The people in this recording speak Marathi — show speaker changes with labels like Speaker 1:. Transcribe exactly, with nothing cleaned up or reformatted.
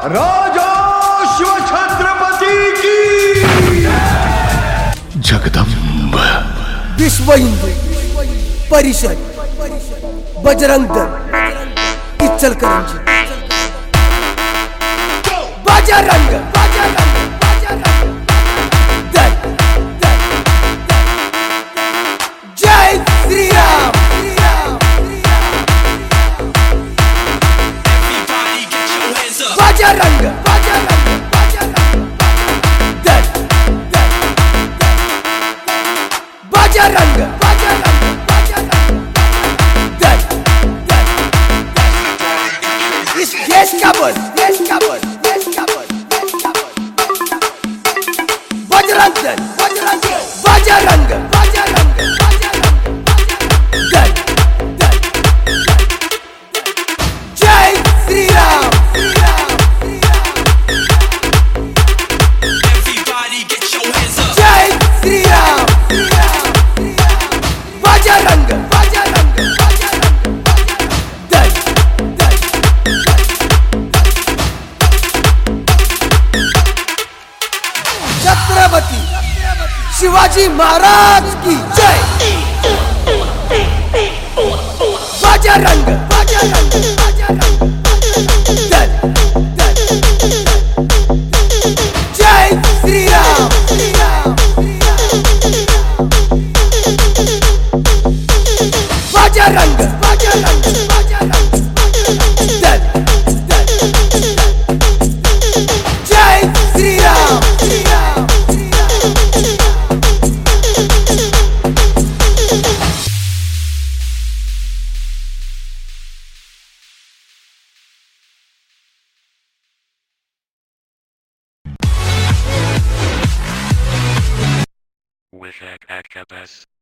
Speaker 1: राजा शिवछत्रपती की जगदंब
Speaker 2: विश्व हिंदू परिषद बजरंग दल इचलकरंजी बजरंग बजरंग दल जय श्री राम बजरंग बजरंग दल बजरंग बजरंग दल इस देश का बल देश का बल देश का बल बजरंग दल बजरंग बजरंग बजरंग दल जय श्री राम जय श्री राम बजरंग बजरंग दल छत्रपति शिवाजी महाराज की जय बजरंग बजरंग दल जय श्री राम बजरंग बजरंग दल जय श्री राम
Speaker 3: Wishak Akabas.